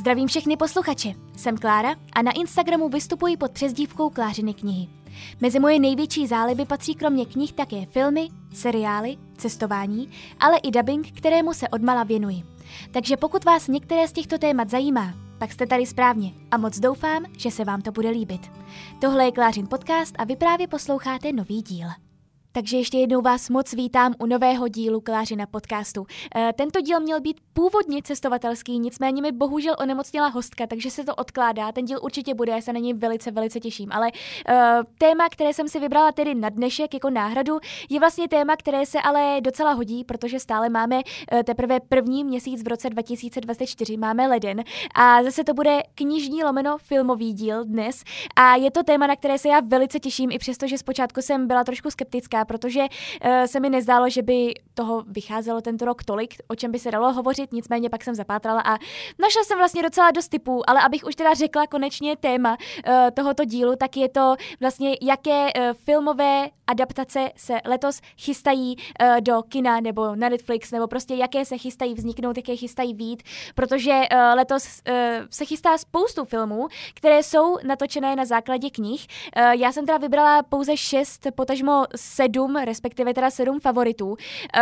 Zdravím všechny posluchače, jsem Klára a na Instagramu vystupuji pod přezdívkou Klářiny knihy. Mezi moje největší záliby patří kromě knih také filmy, seriály, cestování, ale i dabing, kterému se odmala věnuji. Takže pokud vás některé z těchto témat zajímá, pak jste tady správně a moc doufám, že se vám to bude líbit. Tohle je Klářin podcast a vy právě posloucháte nový díl. Takže ještě jednou vás moc vítám u nového dílu Klářina podcastu. Tento díl měl být původně cestovatelský, nicméně mi bohužel onemocněla hostka, takže se to odkládá. Ten díl určitě bude, já se na něj velice těším. Ale téma, které jsem si vybrala tedy na dnešek jako náhradu, je vlastně téma, které se ale docela hodí, protože stále máme teprve první měsíc v roce 2024, máme leden a zase to bude knižní / filmový díl dnes a je to téma, na které se já velice těším, i přesto, že zpočátku jsem byla trošku skeptická, protože se mi nezdálo, že by toho vycházelo tento rok tolik, o čem by se dalo hovořit, nicméně pak jsem zapátrala a našla jsem vlastně docela dost tipů, ale abych už teda řekla konečně téma tohoto dílu, tak je to vlastně, jaké filmové adaptace se letos chystají do kina nebo na Netflix, nebo prostě jaké se chystají vzniknout, jaké chystají vyjít, protože letos se chystá spoustu filmů, které jsou natočené na základě knih. Já jsem teda vybrala pouze 6, potažmo 7, respektive teda 7 favoritů,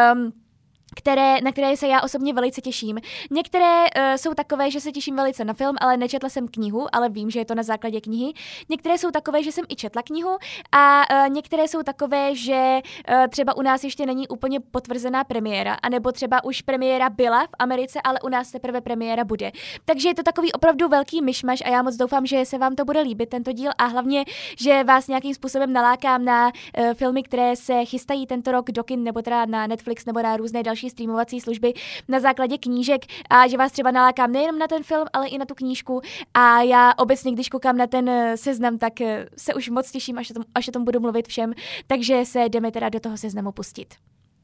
na které se já osobně velice těším. Některé jsou takové, že se těším velice na film, ale nečetla jsem knihu, ale vím, že je to na základě knihy. Některé jsou takové, že jsem i četla knihu a některé jsou takové, že třeba u nás ještě není úplně potvrzená premiéra, anebo třeba už premiéra byla v Americe, ale u nás teprve premiéra bude. Takže je to takový opravdu velký myšmaš a já moc doufám, že se vám to bude líbit, tento díl, a hlavně, že vás nějakým způsobem nalákám na filmy, které se chystají tento rok do kin, nebo teda na Netflix, nebo na různé další streamovací služby na základě knížek, a že vás třeba nalákám nejenom na ten film, ale i na tu knížku. A já obecně, když koukám na ten seznam, tak se už moc těším, až o tom budu mluvit všem, takže se jdeme teda do toho seznamu pustit.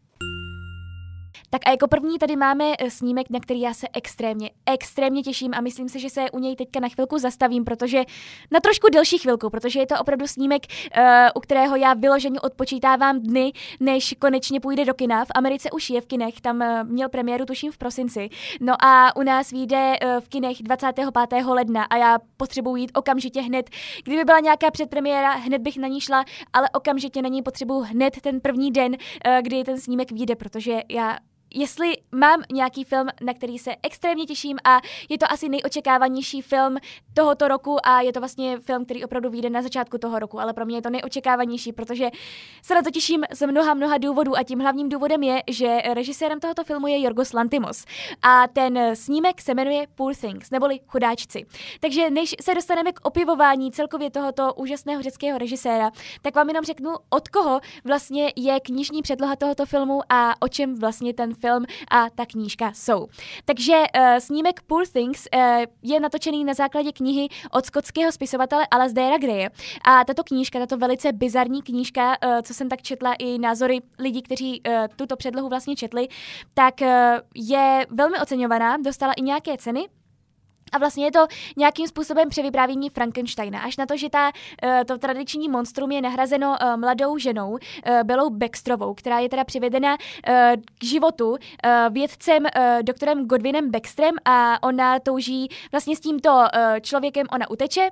Tak a jako první tady máme snímek, na který já se extrémně těším a myslím si, že se u něj teďka na chvilku zastavím, protože na trošku delší chvilku, protože je to opravdu snímek, u kterého já vyloženě odpočítávám dny, než konečně půjde do kina. V Americe už je v kinech, tam měl premiéru tuším v prosinci. No a u nás vyjde v kinech 25. ledna a já potřebuji jít okamžitě hned. Kdyby byla nějaká předpremiéra, hned bych na ní šla, ale okamžitě na ní potřebuji hned ten první den, kdy ten snímek vyjde, protože jestli mám nějaký film, na který se extrémně těším, a je to asi nejočekávanější film tohoto roku a je to vlastně film, který opravdu vyjde na začátku toho roku, ale pro mě je to nejočekávanější, protože se na to těším z mnoha důvodů a tím hlavním důvodem je, že režisérem tohoto filmu je Jorgos Lanthimos a ten snímek se jmenuje Poor Things, neboli Chudáčci. Takže než se dostaneme k opěvování celkově tohoto úžasného řeckého režiséra, tak vám jenom řeknu, od koho vlastně je knižní předloha tohoto filmu a o čem vlastně ten film a ta knížka jsou. Takže snímek Poor Things je natočený na základě knihy od skotského spisovatele Alasdaira Greje. A tato knížka, tato velice bizarní knížka, co jsem tak četla i názory lidí, kteří tuto předlohu vlastně četli, tak je velmi oceňovaná, dostala i nějaké ceny. A vlastně je to nějakým způsobem převyprávění Frankensteina, až na to, že to tradiční monstrum je nahrazeno mladou ženou, Bellou Baxterovou, která je teda přivedena k životu vědcem doktorem Godwinem Baxterem a ona touží vlastně s tímto člověkem, ona uteče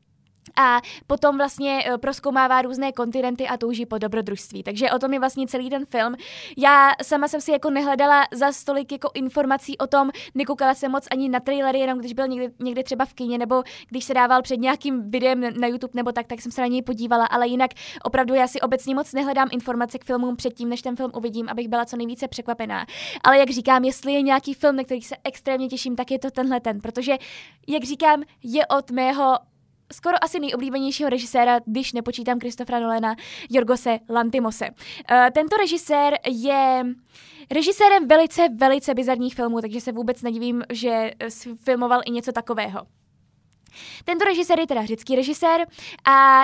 a potom vlastně prozkoumává různé kontinenty a touží po dobrodružství. Takže o tom je vlastně celý ten film. Já sama jsem si jako nehledala za stolik jako informací o tom, nekoukala jsem moc ani na trailery, jenom když byl někde třeba v kině, nebo když se dával před nějakým videem na YouTube nebo tak jsem se na něj podívala, ale jinak opravdu já si obecně moc nehledám informace k filmům předtím, než ten film uvidím, abych byla co nejvíce překvapená. Ale jak říkám, jestli je nějaký film, na který se extrémně těším, tak je to ten, protože jak říkám, je od mého skoro asi nejoblíbenějšího režiséra, když nepočítám Christophera Nolana, Jorgose Lanthimose. Tento režisér je režisérem velice bizarních filmů, takže se vůbec nedivím, že filmoval i něco takového. Tento režisér je teda řecký režisér a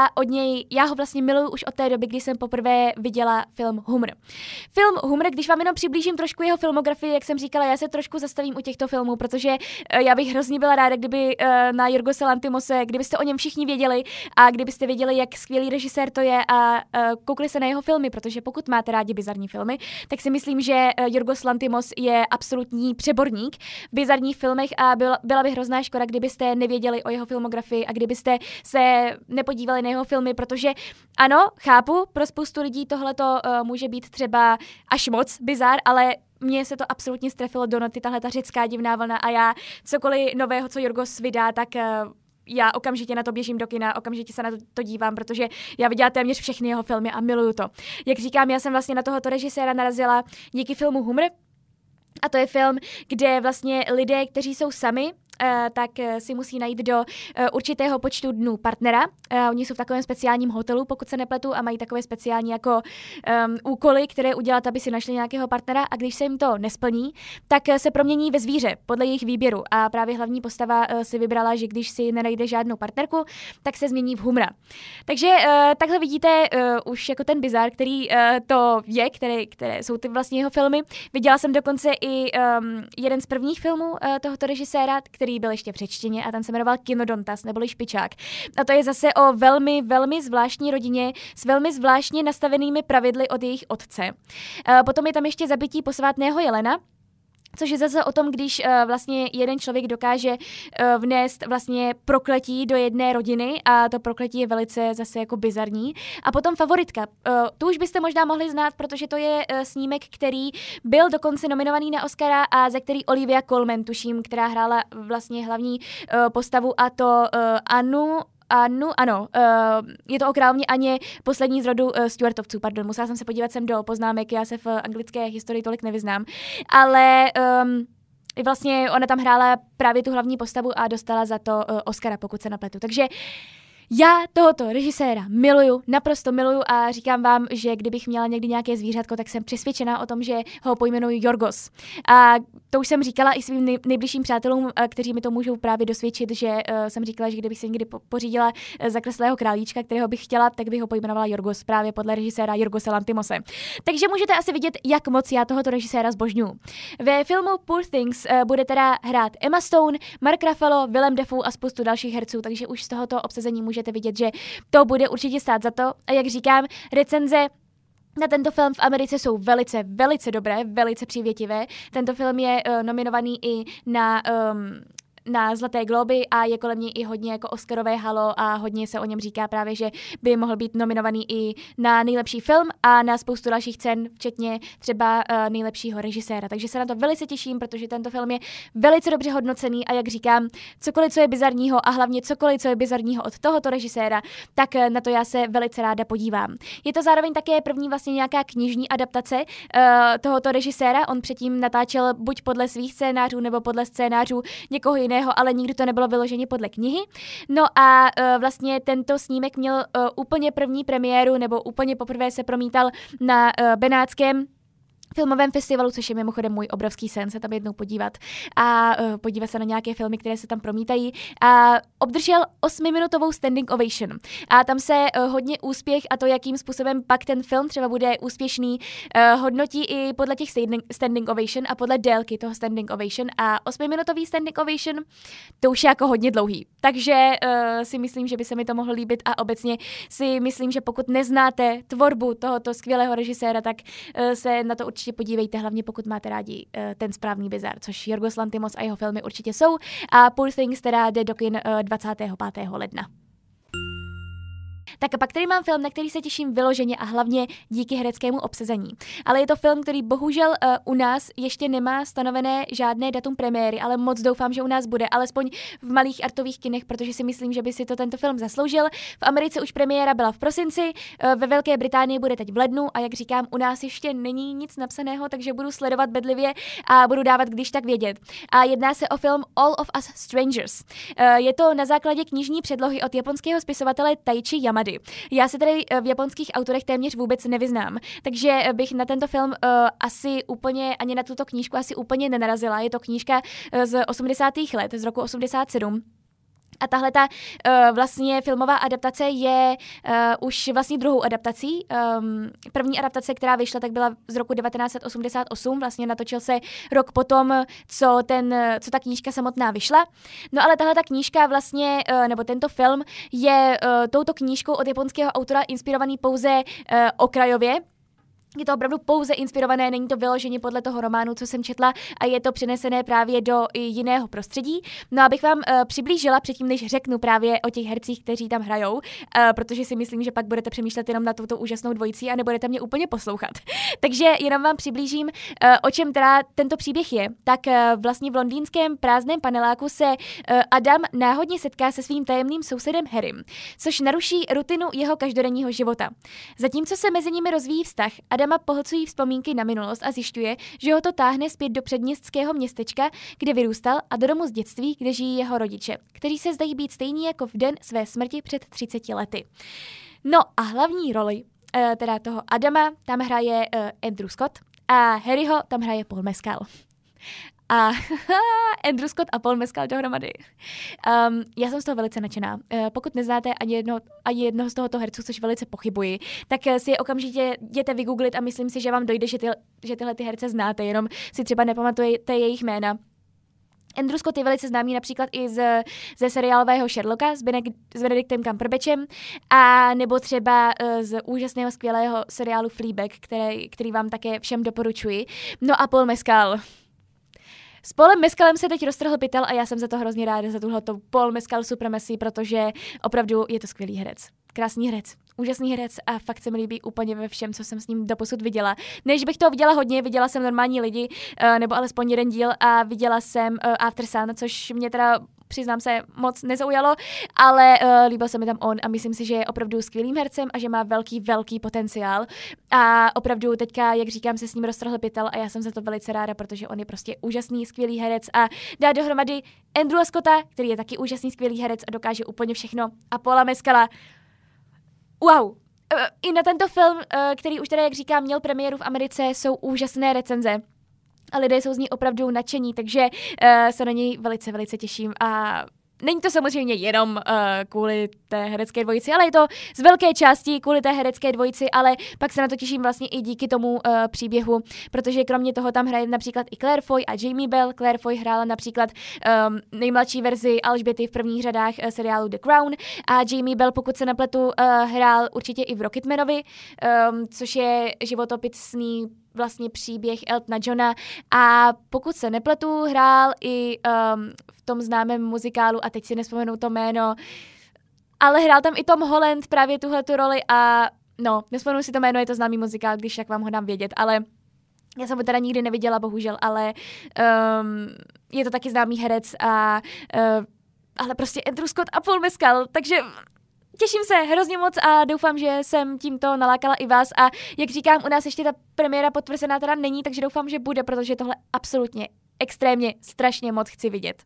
já ho vlastně miluju už od té doby, kdy jsem poprvé viděla film Humor. Film Humor, když vám jenom přiblížím trošku jeho filmografii, jak jsem říkala, já se trošku zastavím u těchto filmů, protože já bych hrozně byla ráda, kdyby na Jorgose Lanthimose, kdybyste o něm všichni věděli a kdybyste věděli, jak skvělý režisér to je a koukli se na jeho filmy, protože pokud máte rádi bizarní filmy, tak si myslím, že Jorgos Lanthimos je absolutní přeborník v bizarních filmech a byla by hrozná škoda, kdybyste nevěděli o jeho filmografii a kdybyste se nepodívali na jeho filmy, protože ano, chápu, pro spoustu lidí tohleto může být třeba až moc bizar, ale mně se to absolutně strefilo do noty, tahle ta řecká divná vlna a já cokoliv nového, co Jorgos vydá, tak já okamžitě na to běžím do kina, okamžitě se na to dívám, protože já viděla téměř všechny jeho filmy a miluju to. Jak říkám, já jsem vlastně na tohoto režiséra narazila díky filmu Humor. A to je film, kde vlastně lidé, kteří jsou sami, tak si musí najít do určitého počtu dnů partnera. Oni jsou v takovém speciálním hotelu, pokud se nepletu, a mají takové speciální jako úkoly, které udělat, aby si našli nějakého partnera, a když se jim to nesplní, tak se promění ve zvíře podle jejich výběru. A právě hlavní postava si vybrala, že když si nenajde žádnou partnerku, tak se změní v humra. Takže takhle vidíte už jako ten bizar, který to je, které jsou ty vlastně jeho filmy. Viděla jsem dokonce i jeden z prvních filmů tohoto režiséra, který byl ještě v řečtině a ten se jmenoval Kinodontas, neboli Špičák. A to je zase o velmi, velmi zvláštní rodině s velmi zvláštně nastavenými pravidly od jejich otce. Potom je tam ještě Zabití posvátného jelena, což je zase o tom, když vlastně jeden člověk dokáže vnést vlastně prokletí do jedné rodiny a to prokletí je velice zase jako bizarní. A potom Favoritka. Tu už byste možná mohli znát, protože to je snímek, který byl dokonce nominovaný na Oscara a za který Olivia Colman, tuším, která hrála vlastně hlavní postavu, a to ano, je to o královně Aně, poslední z rodu Stuartovců, pardon, musela jsem se podívat sem do poznámek, já se v anglické historii tolik nevyznám, ale vlastně ona tam hrála právě tu hlavní postavu a dostala za to Oscara, pokud se nepletu, takže já tohoto režiséra miluju, naprosto miluju a říkám vám, že kdybych měla někdy nějaké zvířátko, tak jsem přesvědčená o tom, že ho pojmenuji Jorgos. A to už jsem říkala i svým nejbližším přátelům, kteří mi to můžou právě dosvědčit, že jsem říkala, že kdybych si někdy pořídila zakreslého králíčka, kterého bych chtěla, tak bych ho pojmenovala Jorgos, právě podle režiséra Jorgose Lanthimose. Takže můžete asi vidět, jak moc já tohoto režiséra zbožňuju. Ve filmu Poor Things bude teda hrát Emma Stone, Mark Ruffalo, Willem Dafoe a spoustu dalších herců, takže už z tohoto obsazení můžete vidět, že to bude určitě stát za to. A jak říkám, recenze na tento film v Americe jsou velice, velice dobré, velice přívětivé. Tento film je nominovaný i na Zlaté globy a je kolem něj i hodně jako oscarové halo a hodně se o něm říká právě, že by mohl být nominovaný i na nejlepší film a na spoustu dalších cen, včetně třeba nejlepšího režiséra. Takže se na to velice těším, protože tento film je velice dobře hodnocený a jak říkám, cokoliv, co je bizarního a hlavně cokoliv, co je bizarního od tohoto režiséra, tak na to já se velice ráda podívám. Je to zároveň také první vlastně nějaká knižní adaptace tohoto režiséra. On předtím natáčel buď podle svých scénářů nebo podle scénářů někoho jiného, ale nikdy to nebylo vyloženě podle knihy. No a vlastně tento snímek měl úplně první premiéru, nebo úplně poprvé se promítal na benátském filmovém festivalu, což je mimochodem můj obrovský sen se tam jednou podívat a podívat se na nějaké filmy, které se tam promítají. A obdržel 8minutovou standing ovation. A tam se hodně úspěch a to, jakým způsobem pak ten film třeba bude úspěšný, hodnotí i podle těch standing ovation a podle délky toho standing ovation. A 8minutový standing ovation, to už je jako hodně dlouhý. Takže si myslím, že by se mi to mohlo líbit a obecně si myslím, že pokud neznáte tvorbu tohoto skvělého režiséra, tak se na to určitě podívejte, hlavně pokud máte rádi ten správný bizar, což Jorgos Lanthimos a jeho filmy určitě jsou. A Poor Things teda jde do kin 25. ledna. Tak a pak tady mám film, na který se těším vyloženě a hlavně díky hereckému obsazení. Ale je to film, který bohužel u nás ještě nemá stanovené žádné datum premiéry, ale moc doufám, že u nás bude, alespoň v malých artových kinech, protože si myslím, že by si to tento film zasloužil. V Americe už premiéra byla v prosinci, ve Velké Británii bude teď v lednu a jak říkám, u nás ještě není nic napsaného, takže budu sledovat bedlivě a budu dávat když tak vědět. A jedná se o film All of Us Strangers. Je to na základě knižní předlohy od japonského spisovatele Taichi Yamady. Já se tady v japonských autorech téměř vůbec nevyznám, takže bych na tento film asi úplně, ani na tuto knížku asi úplně nenarazila. Je to knížka z 80. let, z roku 87. A tahle ta vlastně filmová adaptace je už vlastně druhou adaptací. První adaptace, která vyšla, tak byla z roku 1988, vlastně natočil se rok potom, co ta knížka samotná vyšla. No ale tahle ta knížka vlastně, nebo tento film je touto knížkou od japonského autora inspirovaný pouze okrajově. Je to opravdu pouze inspirované, není to vyloženě podle toho románu, co jsem četla, a je to přenesené právě do jiného prostředí. No abych vám přiblížila předtím, než řeknu právě o těch hercích, kteří tam hrajou, protože si myslím, že pak budete přemýšlet jenom na tuto úžasnou dvojici a nebudete mě úplně poslouchat. Takže jenom vám přiblížím, o čem teda tento příběh je. Tak vlastně v londýnském prázdném paneláku se Adam náhodně setká se svým tajemným sousedem Harrym, což naruší rutinu jeho každodenního života. Zatímco se mezi nimi rozvíjí vztah, Adama pohlcují vzpomínky na minulost a zjišťuje, že ho to táhne zpět do předměstského městečka, kde vyrůstal, a do domu z dětství, kde žijí jeho rodiče, kteří se zdají být stejní jako v den své smrti před 30 lety. No a hlavní roli teda toho Adama tam hraje Andrew Scott a Harryho tam hraje Paul Mescal. A Andrew Scott a Paul Mescal dohromady. Já jsem z toho velice nadšená. Pokud neznáte ani jednoho z tohoto herců, což velice pochybuji, tak si je okamžitě jděte vygooglit a myslím si, že vám dojde, že tyhle ty herce znáte, jenom si třeba nepamatujete jejich jména. Andrew Scott je velice známý například i ze seriálového Sherlocka s Benedictem Cumberbatchem a nebo třeba z úžasného, skvělého seriálu Fleabag, který vám také všem doporučuji. No a Paul Mescal. S Paulem Mescalem se teď roztrhl pytel a já jsem za to hrozně ráda, za tuhleto Paul Mescal supremacy, protože opravdu je to skvělý herec. Krásný herec, úžasný herec a fakt se mi líbí úplně ve všem, co jsem s ním doposud viděla. Než bych toho viděla hodně, viděla jsem Normální lidi, nebo alespoň jeden díl, a viděla jsem After Sun, což mě teda, přiznám se, moc nezaujalo, ale líbil se mi tam on a myslím si, že je opravdu skvělým hercem a že má velký potenciál. A opravdu teďka, jak říkám, se s ním roztrhl pytel a já jsem za to velice ráda, protože on je prostě úžasný, skvělý herec a dá dohromady Andrewa Scotta, který je taky úžasný, skvělý herec a dokáže úplně všechno, a Paula Mescala. Wow! I na tento film, který už teda, jak říkám, měl premiéru v Americe, jsou úžasné recenze. A lidé jsou z ní opravdu nadšení, takže se na něj velice těším. A není to samozřejmě jenom kvůli té herecké dvojici, ale je to z velké části kvůli té herecké dvojici, ale pak se na to těším vlastně i díky tomu příběhu, protože kromě toho tam hraje například i Claire Foy a Jamie Bell. Claire Foy hrála například nejmladší verzi Alžběty v prvních řadách seriálu The Crown a Jamie Bell, pokud se nepletu, hrál určitě i v Rocketmanovi, což je životopisný vlastně příběh Eltona Johna, a pokud se nepletu, hrál i v tom známém muzikálu, a teď si nespomenu to jméno, ale hrál tam i Tom Holland právě tuhletu roli a no, nespomenu si to jméno, je to známý muzikál, když tak vám ho dám vědět, ale já jsem ho teda nikdy neviděla, bohužel, ale je to taky známý herec ale prostě Andrew Scott a Paul Mescal, takže těším se hrozně moc a doufám, že jsem tímto nalákala i vás, a jak říkám, u nás ještě ta premiéra potvrzená teda není, takže doufám, že bude, protože tohle absolutně, extrémně, strašně moc chci vidět.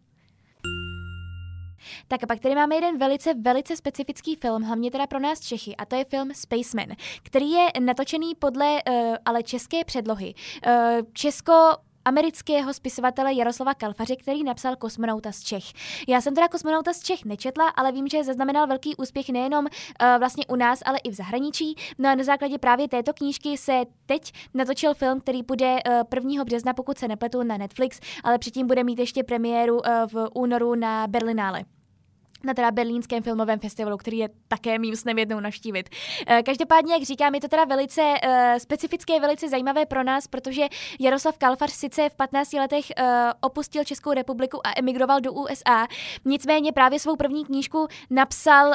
Tak a pak tady máme jeden velice specifický film, hlavně teda pro nás Čechy, a to je film Spaceman, který je natočený podle ale české předlohy. Amerického spisovatele Jaroslava Kalfaře, který napsal Kosmonauta z Čech. Já jsem teda Kosmonauta z Čech nečetla, ale vím, že zaznamenal velký úspěch nejenom vlastně u nás, ale i v zahraničí. No a na základě právě této knížky se teď natočil film, který bude 1. března, pokud se nepletu, na Netflix, ale předtím bude mít ještě premiéru v únoru na Berlinále. Na teda berlínském filmovém festivalu, který je také mým snem jednou navštívit. Každopádně, jak říkám, je to teda velice specifické, velice zajímavé pro nás, protože Jaroslav Kalfař sice v 15 letech opustil Českou republiku a emigroval do USA, nicméně právě svou první knížku napsal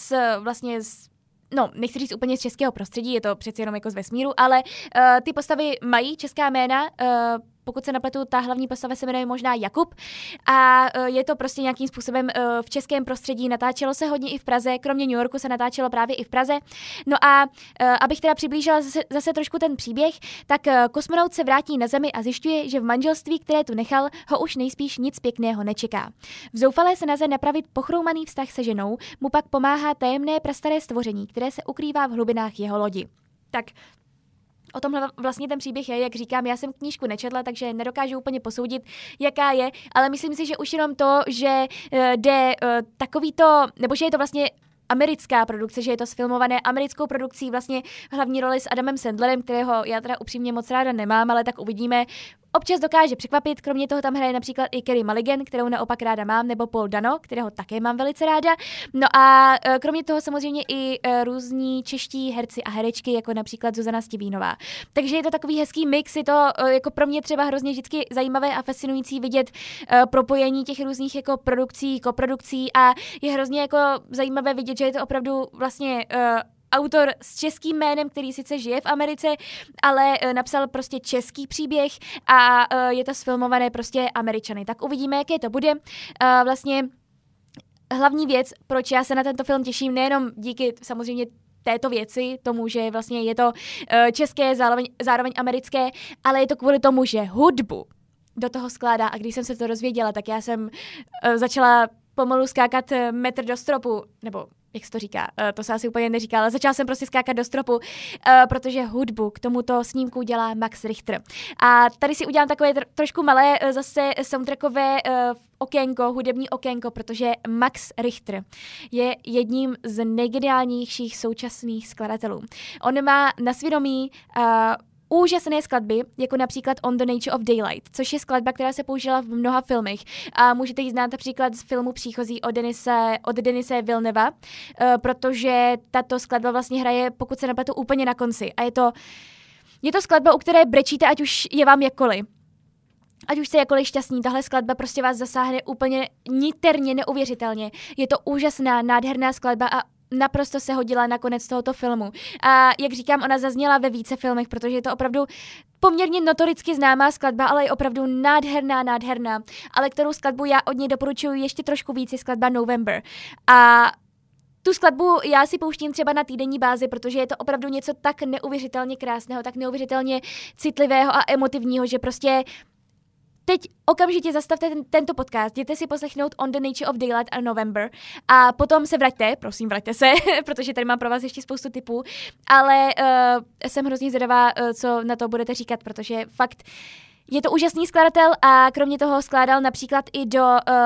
nechci říct úplně z českého prostředí, je to přeci jenom jako z vesmíru, ale ty postavy mají česká jména, pokud se nepletu, ta hlavní postava se jmenuje možná Jakub a je to prostě nějakým způsobem v českém prostředí. Natáčelo se hodně i v Praze, kromě New Yorku se natáčelo právě i v Praze. No a abych teda přiblížila zase trošku ten příběh, tak kosmonaut se vrátí na Zemi a zjišťuje, že v manželství, které tu nechal, ho už nejspíš nic pěkného nečeká. V zoufalé snaze napravit pochroumaný vztah se ženou mu pak pomáhá tajemné prastaré stvoření, které se ukrývá v hlubinách jeho lodi. Tak O tomhle vlastně ten příběh je, jak říkám, já jsem knížku nečetla, takže nedokážu úplně posoudit, jaká je, ale myslím si, že už jenom to, že jde takovýto, nebo že je to vlastně americká produkce, že je to sfilmované americkou produkcí, vlastně hlavní roli s Adamem Sandlerem, kterého já teda upřímně moc ráda nemám, ale tak uvidíme. Občas dokáže překvapit, kromě toho tam hraje například i Carey Mulligan, kterou naopak ráda mám, nebo Paul Dano, kterého také mám velice ráda. No a kromě toho samozřejmě i různí čeští herci a herečky, jako například Zuzana Stivínová. Takže je to takový hezký mix, je to jako pro mě třeba hrozně vždycky zajímavé a fascinující vidět propojení těch různých jako produkcí, koprodukcí a je hrozně jako zajímavé vidět, že je to opravdu vlastně autor s českým jménem, který sice žije v Americe, ale napsal prostě český příběh a je to sfilmované prostě Američany. Tak uvidíme, jaké to bude. Vlastně hlavní věc, proč já se na tento film těším, nejenom díky samozřejmě této věci, tomu, že vlastně je to české, zároveň americké, ale je to kvůli tomu, že hudbu do toho skládá a když jsem se to dozvěděla, tak já jsem začala pomalu skákat metr do stropu, nebo jak se to říká, to se asi úplně neříká, ale začala jsem prostě skákat do stropu, protože hudbu k tomuto snímku dělá Max Richter. A tady si udělám takové trošku malé zase soundtrackové okénko, hudební okénko, protože Max Richter je jedním z nejgeniálnějších současných skladatelů. On má na svědomí úžasné skladby, jako například On the Nature of Daylight, což je skladba, která se použila v mnoha filmech. A můžete ji znát například z filmu Příchozí od Denise Villeneva, protože tato skladba vlastně hraje, pokud se nepletu, úplně na konci. A je to skladba, u které brečíte, ať už je vám jakkoliv. Ať už jste jakkoliv šťastní, tahle skladba prostě vás zasáhne úplně niterně, neuvěřitelně. Je to úžasná, nádherná skladba a naprosto se hodila na konec tohoto filmu. A jak říkám, ona zazněla ve více filmech, protože je to opravdu poměrně notoricky známá skladba, ale je opravdu nádherná. Ale kterou skladbu já od něj doporučuji ještě trošku víc, je skladba November. A tu skladbu já si pouštím třeba na týdenní bázi, protože je to opravdu něco tak neuvěřitelně krásného, tak neuvěřitelně citlivého a emotivního, že prostě teď okamžitě zastavte tento podcast, jděte si poslechnout On the Nature of Daylight a November a potom se vraťte se, protože tady mám pro vás ještě spoustu tipů, ale jsem hrozně zvědavá, co na to budete říkat, protože fakt je to úžasný skladatel a kromě toho skládal například i do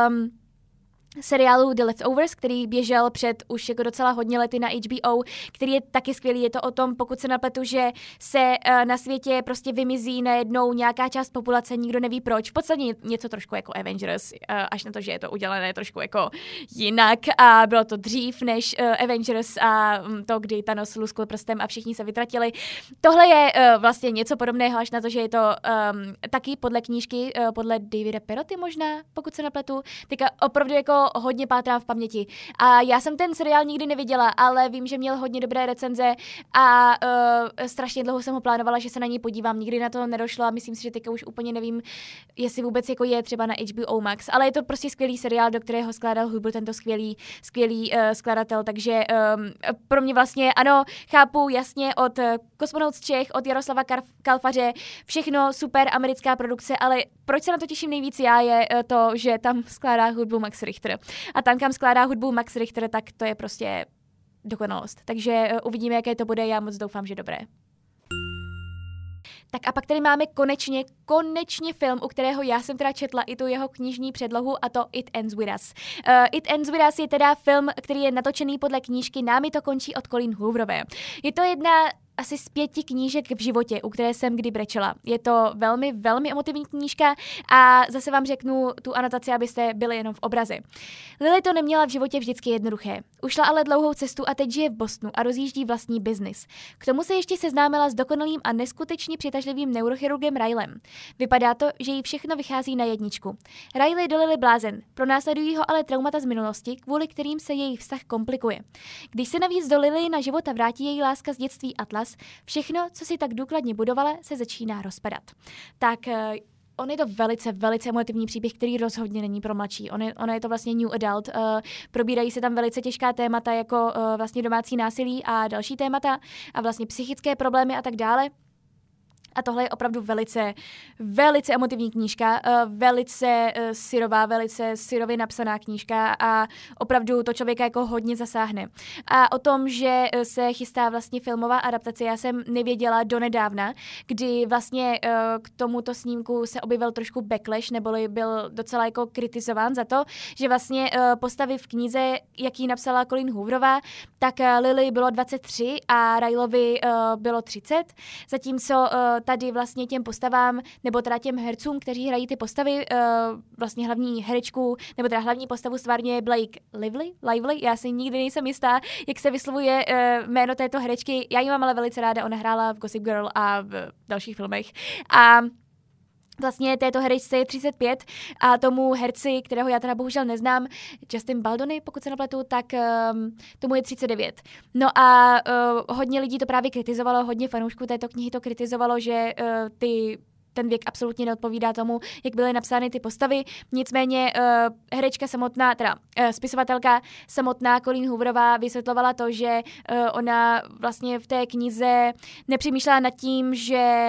seriálu The Leftovers, který běžel před už jako docela hodně lety na HBO, který je taky skvělý. Je to o tom, pokud se napletu, že se na světě prostě vymizí najednou nějaká část populace, nikdo neví proč. V podstatě něco trošku jako Avengers, až na to, že je to udělané trošku jako jinak a bylo to dřív než Avengers a to, kdy Thanos luskl prstem a všichni se vytratili. Tohle je vlastně něco podobného, až na to, že je to taky podle knížky, podle Davida Peroty možná, pokud se napletu. Teďka opravdu jako hodně pátrám v paměti. A já jsem ten seriál nikdy neviděla, ale vím, že měl hodně dobré recenze a strašně dlouho jsem ho plánovala, že se na něj podívám. Nikdy na to nedošlo a myslím si, že teďka už úplně nevím, jestli vůbec jako je třeba na HBO Max, ale je to prostě skvělý seriál, do kterého skládal hudbu tento skvělý skladatel, takže pro mě vlastně ano, chápu jasně od Kosmonaut z Čech, od Jaroslava Kalfaře, všechno super americká produkce, ale proč se na to těším nejvíc já je to, že tam skládá hudbu Max Richter. A tam, kam skládá hudbu Max Richter, tak to je prostě dokonalost. Takže uvidíme, jaké to bude, já moc doufám, že dobré. Tak a pak tady máme konečně film, u kterého já jsem teda četla i tu jeho knižní předlohu a to It Ends With Us. It Ends With Us je teda film, který je natočený podle knížky Námi to končí od Colleen Hooverové. Je to jedna asi z 5 knížek v životě, u které jsem kdy brečela. Je to velmi emotivní knížka a zase vám řeknu tu anotaci, abyste byli jenom v obrazi. Lily to neměla v životě vždycky jednoduché. Ušla ale dlouhou cestu a teď žije v Bostonu a rozjíždí vlastní biznis. K tomu se ještě seznámila s dokonalým a neskutečně přitažlivým neurochirurgem Rylem. Vypadá to, že jí všechno vychází na jedničku. Riley je do Lily blázen, pronásledují ho ale traumata z minulosti, kvůli kterým se její vztah komplikuje. Když se navíc do Lily na života vrátí její láska z dětství Atlas, všechno, co si tak důkladně budovala, se začíná rozpadat. Tak on je to velice emotivní příběh, který rozhodně není pro mladší. Ono je to vlastně new adult. Probírají se tam velice těžká témata, jako vlastně domácí násilí a další témata a vlastně psychické problémy a tak dále. A tohle je opravdu velice, velice emotivní knížka, velice syrová, velice syrově napsaná knížka a opravdu to člověka jako hodně zasáhne. A o tom, že se chystá vlastně filmová adaptace, já jsem nevěděla donedávna, kdy vlastně k tomuto snímku se objevil trošku backlash, neboli byl docela jako kritizován za to, že vlastně postavy v knize, jaký napsala Colleen Hooverová, tak Lily bylo 23 a Rylovi bylo 30, zatímco tady vlastně těm postavám, nebo teda těm hercům, kteří hrají ty postavy, vlastně hlavní herečku, nebo teda hlavní postavu stvárně Blake Lively, já si nikdy nejsem jistá, jak se vyslovuje jméno této herečky, já ji mám ale velice ráda, ona hrála v Gossip Girl a v dalších filmech. A vlastně této herečce je 35 a tomu herci, kterého já teda bohužel neznám, Justin Baldoni, pokud se nepletu, tak tomu je 39. No a hodně lidí to právě kritizovalo, hodně fanoušků této knihy to kritizovalo, že ten věk absolutně neodpovídá tomu, jak byly napsány ty postavy. Nicméně herečka samotná, teda spisovatelka samotná Colleen Hooverová vysvětlovala to, že ona vlastně v té knize nepřemýšlela nad tím, že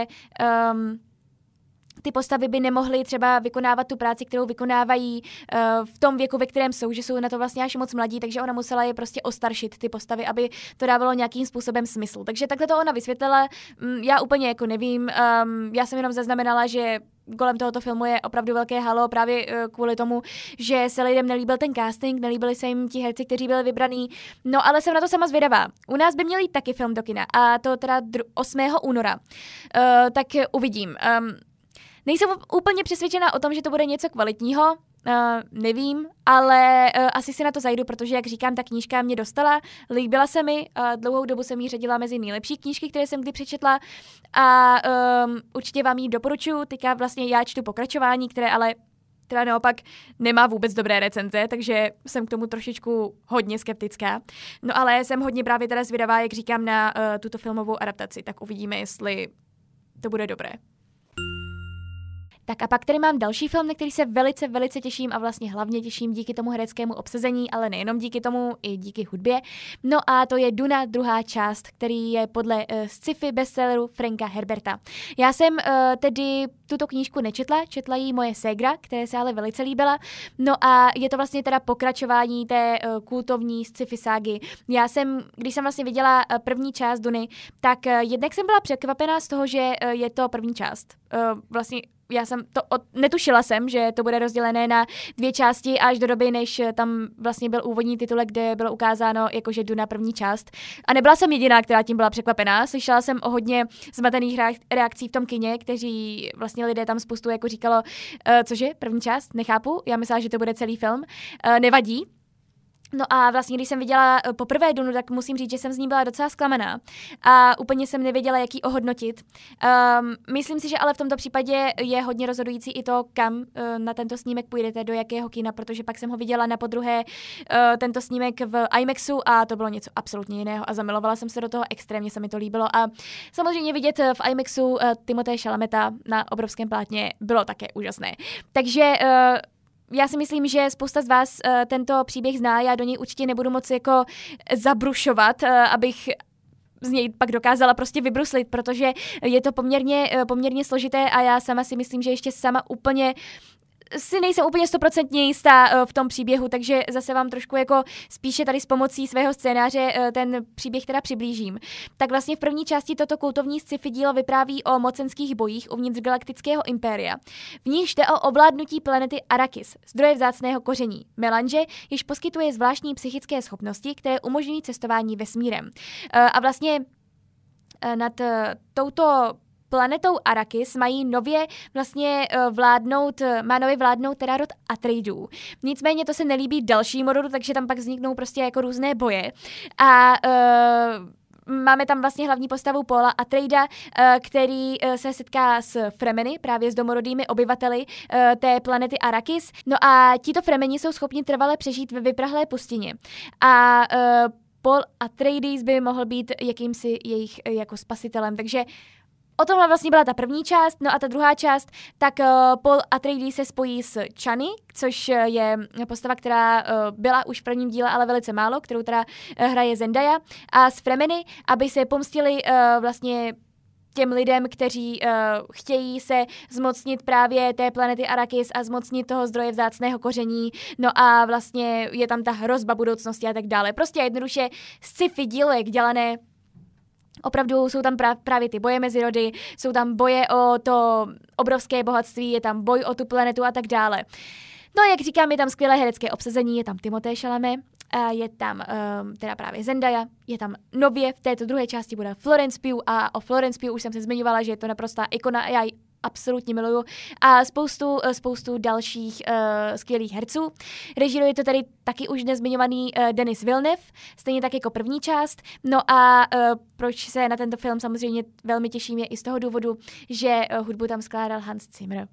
ty postavy by nemohly třeba vykonávat tu práci, kterou vykonávají v tom věku, ve kterém jsou, že jsou na to vlastně až moc mladí, takže ona musela je prostě ostaršit, ty postavy, aby to dávalo nějakým způsobem smysl. Takže takhle to ona vysvětlila, já úplně jako nevím, já jsem jenom zaznamenala, že kolem tohoto filmu je opravdu velké halo právě kvůli tomu, že se lidem nelíbil ten casting, nelíbili se jim ti herci, kteří byli vybraní, no ale jsem na to sama zvědavá. U nás by měl jít taky film do kina a to teda 8. února, tak uvidím. Nejsem úplně přesvědčena o tom, že to bude něco kvalitního, nevím, ale asi si na to zajdu, protože, jak říkám, ta knížka mě dostala, líbila se mi, dlouhou dobu jsem ji řadila mezi nejlepší knížky, které jsem kdy přečetla a určitě vám ji doporučuji, teďka vlastně já čtu pokračování, které ale teda naopak nemá vůbec dobré recenze, takže jsem k tomu trošičku hodně skeptická. No ale jsem hodně právě teda zvědavá, jak říkám, na tuto filmovou adaptaci, tak uvidíme, jestli to bude dobré. Tak a pak tady mám další film, na který se velice, velice těším a vlastně hlavně těším díky tomu hereckému obsazení, ale nejenom díky tomu, i díky hudbě. No a to je Duna, druhá část, který je podle sci-fi bestselleru Franka Herberta. Já jsem tedy tuto knížku nečetla, četla ji moje ségra, které se ale velice líbila. No a je to vlastně teda pokračování té kultovní sci-fi ságy. Když jsem vlastně viděla první část Duny, tak jednak jsem byla překvapená z toho, že je to první část. Vlastně netušila jsem, že to bude rozdělené na 2 části až do doby, než tam vlastně byl úvodní titulek, kde bylo ukázáno jakože Duna první část. A nebyla jsem jediná, která tím byla překvapená. Slyšela jsem o hodně zmatených reakcí v tom kině, kteří vlastně lidé tam spoustu jako říkalo, cože, první část, nechápu, já myslela, že to bude celý film, nevadí. No a vlastně, když jsem viděla poprvé Dunu, tak musím říct, že jsem z ní byla docela zklamaná a úplně jsem nevěděla, jak ji ohodnotit. Myslím si, že ale v tomto případě je hodně rozhodující i to, kam na tento snímek půjdete, do jakého kina, protože pak jsem ho viděla na podruhé tento snímek v IMAXu a to bylo něco absolutně jiného a zamilovala jsem se do toho, extrémně se mi to líbilo a samozřejmě vidět v IMAXu Timothée Chalameta na obrovském plátně bylo také úžasné. Takže já si myslím, že spousta z vás tento příběh zná, já do něj určitě nebudu moc jako zabrušovat, abych z něj pak dokázala prostě vybruslit, protože je to poměrně složité a já sama si myslím, že ještě sama úplně si nejsem úplně 100% jistá v tom příběhu, takže zase vám trošku jako spíše tady s pomocí svého scénáře ten příběh teda přiblížím. Tak vlastně v první části toto kultovní sci-fi dílo vypráví o mocenských bojích uvnitř galaktického impéria. V nich jde o ovládnutí planety Arrakis, zdroje vzácného koření, melanže, jež poskytuje zvláštní psychické schopnosti, které umožňují cestování vesmírem. A vlastně nad touto planetou Arrakis má nově vládnout teda rod Atreidů. Nicméně to se nelíbí dalšímu rodu, takže tam pak vzniknou prostě jako různé boje. A máme tam vlastně hlavní postavu Paula Atreida, který se setká s Fremeny, právě s domorodými obyvateli té planety Arrakis. No a tito Fremeni jsou schopni trvale přežít ve vyprahlé pustině. A Paul Atreides by mohl být jakýmsi jejich jako spasitelem, takže o tomhle vlastně byla ta první část, no a ta druhá část, tak Paul Atreides se spojí s Chani, což je postava, která byla už v prvním díle, ale velice málo, kterou teda hraje Zendaya, a s Fremeny, aby se pomstili vlastně těm lidem, kteří chtějí se zmocnit právě té planety Arrakis a zmocnit toho zdroje vzácného koření, no a vlastně je tam ta hrozba budoucnosti a tak dále. Prostě jednoduše sci-fi dílek dělané. Opravdu jsou tam právě ty boje mezi rody, jsou tam boje o to obrovské bohatství, je tam boj o tu planetu a tak dále. No jak říkám, je tam skvělé herecké obsazení, je tam Timothée Chalamet, je tam teda právě Zendaya, je tam nově v této druhé části bude Florence Pugh a o Florence Pugh už jsem se zmiňovala, že je to naprostá ikona a já ji absolutně miluju a spoustu dalších skvělých herců. Režíruje to tady taky už nezmiňovaný Denis Villeneuve, stejně tak jako první část. No a proč se na tento film samozřejmě velmi těším je i z toho důvodu, že hudbu tam skládal Hans Zimmer.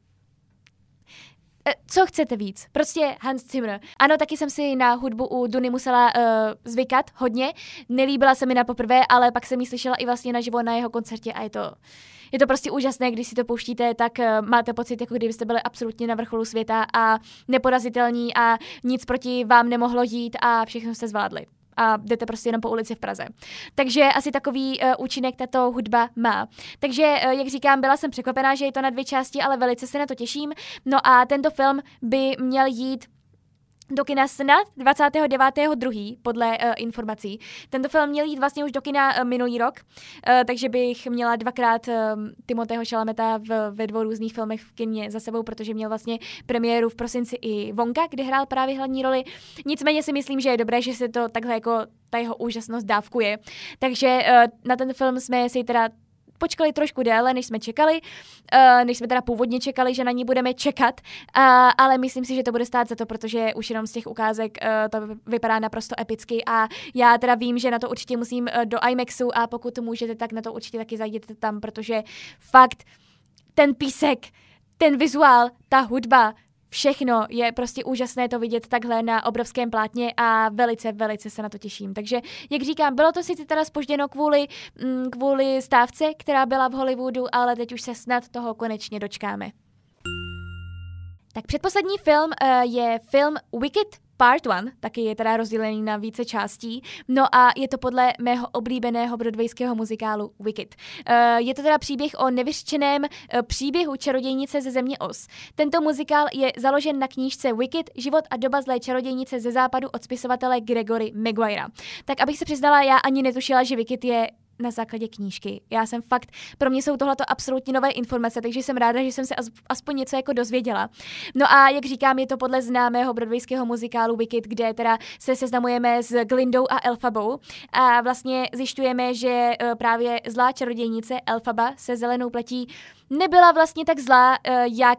Co chcete víc? Prostě Hans Zimmer. Ano, taky jsem si na hudbu u Duny musela zvykat hodně. Nelíbila se mi na poprvé, ale pak jsem ji slyšela i vlastně naživo na jeho koncertě a je to prostě úžasné, když si to pouštíte, tak máte pocit, jako kdybyste byli absolutně na vrcholu světa a neporazitelní a nic proti vám nemohlo jít a všechno jste zvládli. A jdete prostě jenom po ulici v Praze. Takže asi takový účinek tato hudba má. Takže, jak říkám, byla jsem překvapená, že je to na 2 části, ale velice se na to těším. No a tento film by měl jít do kina snad 29.2. podle informací. Tento film měl jít vlastně už do kina minulý rok, takže bych měla 2krát Timothého Chalameta ve 2 různých filmech v kině za sebou, protože měl vlastně premiéru v prosinci i Wonka, kde hrál právě hlavní roli. Nicméně si myslím, že je dobré, že se to takhle jako ta jeho úžasnost dávkuje. Takže na ten film jsme si teda počkali trošku déle, než jsme čekali, než jsme teda původně čekali, že na ní budeme čekat, ale myslím si, že to bude stát za to, protože už jenom z těch ukázek to vypadá naprosto epicky a já teda vím, že na to určitě musím do IMAXu a pokud můžete, tak na to určitě taky zajděte tam, protože fakt ten písek, ten vizuál, ta hudba, všechno je prostě úžasné to vidět takhle na obrovském plátně a velice se na to těším. Takže, jak říkám, bylo to sice teda zpožděno kvůli stávce, která byla v Hollywoodu, ale teď už se snad toho konečně dočkáme. Tak předposlední film je film Wicked Part 1, taky je teda rozdělený na více částí, no a je to podle mého oblíbeného broadwayského muzikálu Wicked. Je to teda příběh o nevyřčeném příběhu čarodějnice ze země Oz. Tento muzikál je založen na knížce Wicked, život a doba zlé čarodějnice ze západu od spisovatele Gregory Maguirea. Tak abych se přiznala, já ani netušila, že Wicked je na základě knížky. Pro mě jsou tohleto absolutně nové informace, takže jsem ráda, že jsem se aspoň něco jako dozvěděla. No a jak říkám, je to podle známého broadwayského muzikálu Wicked, kde teda se seznamujeme s Glindou a Elfabou a vlastně zjišťujeme, že právě zlá čarodějnice Elfaba se zelenou pletí nebyla vlastně tak zlá, jak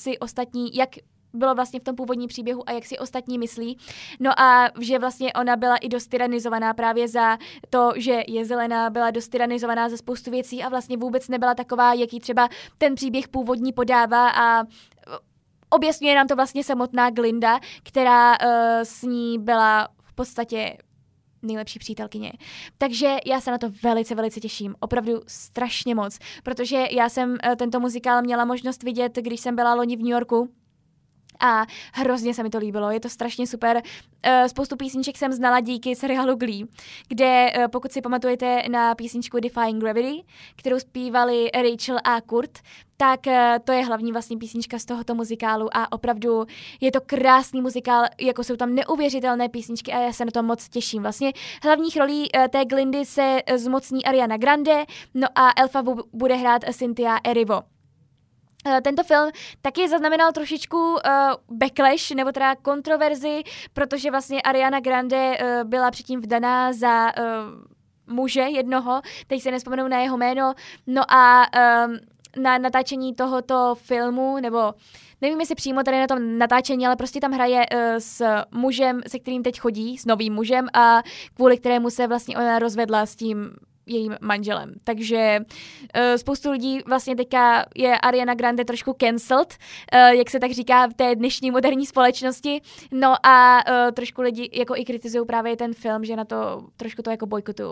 bylo vlastně v tom původním příběhu a jak si ostatní myslí. No a že vlastně ona byla i dost tyranizovaná právě za to, že je zelená, byla dost tyranizovaná za spoustu věcí a vlastně vůbec nebyla taková, jaký třeba ten příběh původní podává a objasňuje nám to vlastně samotná Glinda, která s ní byla v podstatě nejlepší přítelkyně. Takže já se na to velice těším. Opravdu strašně moc. Protože já jsem tento muzikál měla možnost vidět, když jsem byla loni v New Yorku. A hrozně se mi to líbilo, je to strašně super. Spoustu písniček jsem znala díky seriálu Glee, kde pokud si pamatujete na písničku Defying Gravity, kterou zpívali Rachel a Kurt, tak to je hlavní vlastně písnička z tohoto muzikálu a opravdu je to krásný muzikál, jako jsou tam neuvěřitelné písničky a já se na to moc těším. Vlastně hlavních rolí té Glindy se zmocní Ariana Grande, no a Elfa bude hrát Cynthia Erivo. Tento film taky zaznamenal trošičku backlash, nebo teda kontroverzi, protože vlastně Ariana Grande byla předtím vdaná za muže jednoho, teď se nespomenu na jeho jméno, no a na natáčení tohoto filmu, nebo nevím, jestli přímo tady na tom natáčení, ale prostě tam hraje s mužem, se kterým teď chodí, s novým mužem a kvůli kterému se vlastně ona rozvedla s tím jejím manželem. Takže spoustu lidí vlastně teďka je Ariana Grande trošku cancelled, jak se tak říká v té dnešní moderní společnosti. No a trošku lidi jako i kritizují právě ten film, že na to trošku to jako bojkotují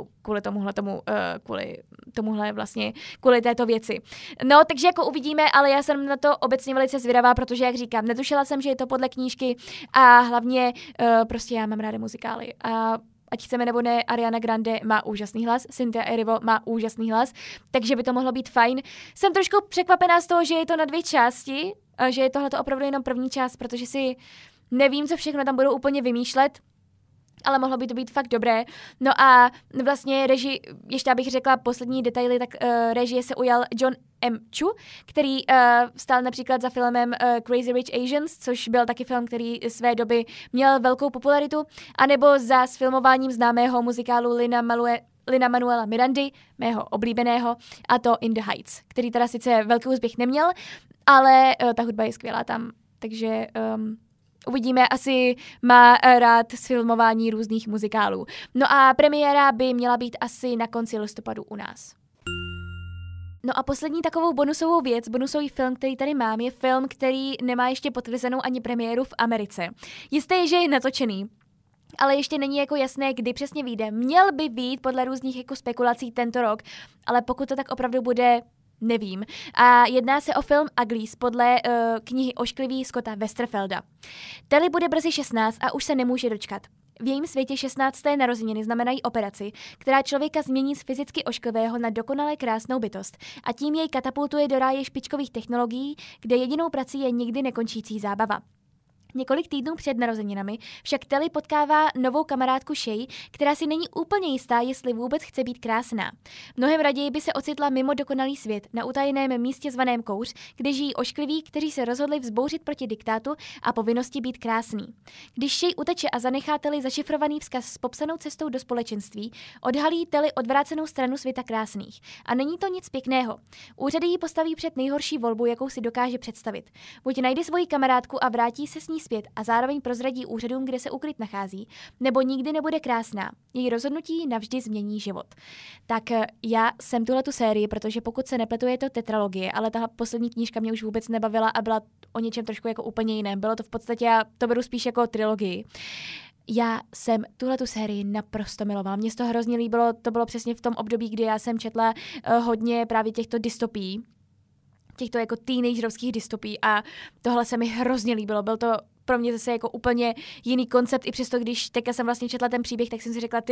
kvůli této věci. No, takže jako uvidíme, ale já jsem na to obecně velice zvědavá, protože jak říkám, netušila jsem, že je to podle knížky a hlavně prostě já mám ráda muzikály a ať chceme nebo ne, Ariana Grande má úžasný hlas, Cynthia Erivo má úžasný hlas, takže by to mohlo být fajn. Jsem trošku překvapená z toho, že je to na 2 části, že je tohle opravdu jenom první část, protože si nevím, co všechno tam budou úplně vymýšlet, ale mohlo by to být fakt dobré. No a vlastně ještě abych řekla poslední detaily, tak režie se ujal John M. Chu, který stál například za filmem Crazy Rich Asians, což byl taky film, který své doby měl velkou popularitu, anebo za sfilmováním známého muzikálu Lina-Manuela Mirandy, mého oblíbeného, a to In the Heights, který teda sice velký úspěch neměl, ale ta hudba je skvělá tam, takže uvidíme, asi má rád sfilmování různých muzikálů. No a premiéra by měla být asi na konci listopadu u nás. No a poslední takovou bonusovou věc, bonusový film, který tady mám, je film, který nemá ještě potvrzenou ani premiéru v Americe. Jisté je, že je natočený, ale ještě není jako jasné, kdy přesně vyjde. Měl by být podle různých jako spekulací tento rok, ale pokud to tak opravdu bude, nevím. A jedná se o film Uglies podle knihy Ošklivý Scotta Westerfelda. Telly bude brzy 16 a už se nemůže dočkat. V jejím světě 16. narozeniny znamenají operaci, která člověka změní z fyzicky ošklivého na dokonale krásnou bytost a tím jej katapultuje do ráje špičkových technologií, kde jedinou prací je nikdy nekončící zábava. Několik týdnů před narozeninami však Telly potkává novou kamarádku Shay, která si není úplně jistá, jestli vůbec chce být krásná. Mnohem raději by se ocitla mimo dokonalý svět, na utajeném místě zvaném Kouř, kde žijí oškliví, kteří se rozhodli vzbouřit proti diktátu a povinnosti být krásný. Když Shay uteče a zanechá Telly zašifrovaný vzkaz s popsanou cestou do společenství, odhalí Telly odvrácenou stranu světa krásných. A není to nic pěkného. Úřady ji postaví před nejhorší volbu, jakou si dokáže představit. Buď najde svoji kamarádku a vrátí se s ní zpět a zároveň prozradí úřadům, kde se ukryt nachází, nebo nikdy nebude krásná. Její rozhodnutí navždy změní život. Tak já jsem tuhletu sérii, protože pokud se nepletu, je to tetralogie, ale ta poslední knížka mě už vůbec nebavila a byla o něčem trošku jako úplně jiném. Bylo to v podstatě, já to beru spíš jako trilogii. Já jsem tuhletu sérii naprosto milovala. Mně se to hrozně líbilo, to bylo přesně v tom období, kdy já jsem četla hodně právě těchto dystopií, těchto jako teenagerovských dystopí a tohle se mi hrozně líbilo. Byl to pro mě zase jako úplně jiný koncept, i přesto, když teďka jsem vlastně četla ten příběh, tak jsem si řekla,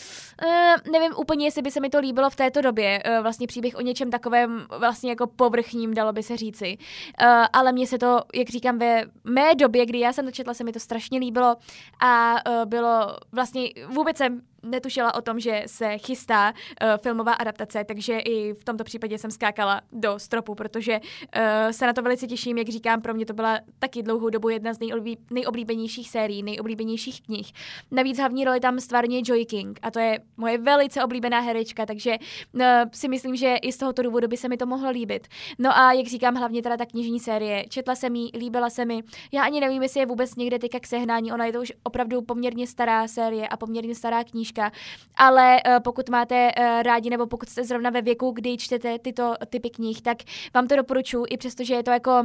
nevím úplně, jestli by se mi to líbilo v této době, vlastně příběh o něčem takovém vlastně jako povrchním, dalo by se říci. Ale mně se to, jak říkám, ve mé době, kdy já jsem to četla, se mi to strašně líbilo a bylo vlastně vůbec jsem netušila o tom, že se chystá filmová adaptace, takže i v tomto případě jsem skákala do stropu, protože se na to velice těším, jak říkám, pro mě to byla taky dlouhou dobu jedna z nejoblíbenějších sérií, nejoblíbenějších knih. Navíc hlavní roli tam stvárně Joy King a to je moje velice oblíbená herečka, takže si myslím, že i z tohoto důvodu by se mi to mohlo líbit. No a jak říkám, hlavně teda ta knižní série, četla jsem ji, líbila se mi, já ani nevím, jestli je vůbec někde teďka k sehnání, ona je to už opravdu poměrně stará série a poměrně stará knížka, ale pokud máte rádi nebo pokud jste zrovna ve věku, kdy čtete tyto typy knih, tak vám to doporučuji, i přestože je to jako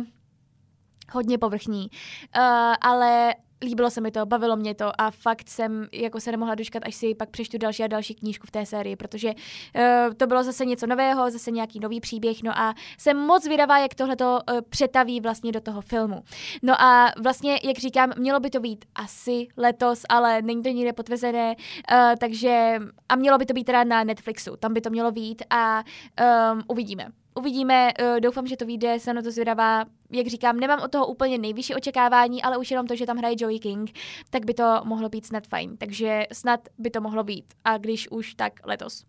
hodně povrchní, ale líbilo se mi to, bavilo mě to a fakt jsem jako se nemohla dočkat, až si pak přečtu další a další knížku v té sérii, protože to bylo zase něco nového, zase nějaký nový příběh, no a jsem moc zvědavá, jak tohleto přetaví vlastně do toho filmu. No a vlastně, jak říkám, mělo by to být asi letos, ale není to nikde potvrzené, takže a mělo by to být teda na Netflixu, tam by to mělo být a uvidíme. Uvidíme, doufám, že to vyjde, jsem na to zvědavá. Jak říkám, nemám od toho úplně nejvyšší očekávání, ale už jenom to, že tam hraje Joey King, tak by to mohlo být snad fajn. Takže snad by to mohlo být. A když už, tak letos.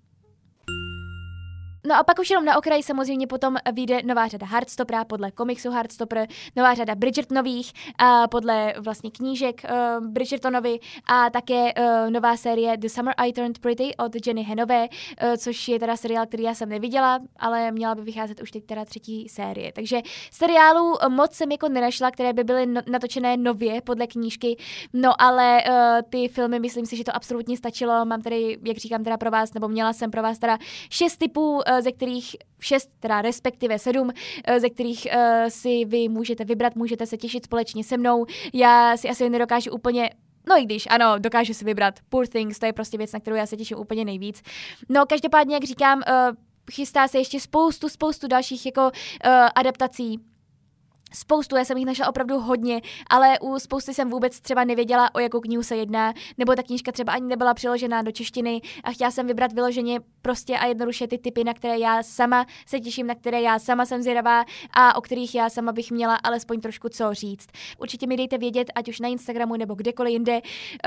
No a pak už jenom na okraji samozřejmě potom vyjde nová řada Heartstoppera podle komiksu Heartstopper, nová řada Bridgertonových podle vlastně knížek Bridgertonovi a také nová série The Summer I Turned Pretty od Jenny Hanové, což je teda seriál, který já jsem neviděla, ale měla by vycházet už teď teda 3. série. Takže seriálů moc jsem jako nenašla, které by byly natočené nově podle knížky, no ale ty filmy, myslím si, že to absolutně stačilo. Mám tady, jak říkám, teda pro vás, nebo měla jsem pro vás teda 6 typů, ze kterých 6, teda respektive 7, ze kterých si vy můžete vybrat, můžete se těšit společně se mnou. Já si asi nedokážu úplně, no i když, ano, dokážu si vybrat Poor Things, to je prostě věc, na kterou já se těším úplně nejvíc. No každopádně, jak říkám, chystá se ještě spoustu dalších jako adaptací Spoustu, já jsem jich našla opravdu hodně, ale u spousty jsem vůbec třeba nevěděla, o jakou knihu se jedná, nebo ta knížka třeba ani nebyla přeložená do češtiny a chtěla jsem vybrat vyloženě prostě a jednoduše ty typy, na které já sama se těším, na které já sama jsem zvědavá a o kterých já sama bych měla alespoň trošku co říct. Určitě mi dejte vědět, ať už na Instagramu nebo kdekoliv jinde,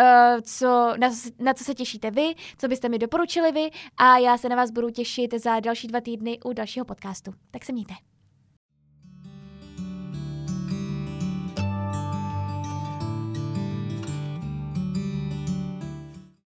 na co se těšíte vy, co byste mi doporučili vy a já se na vás budu těšit za další 2 týdny u dalšího podcastu. Tak se mějte.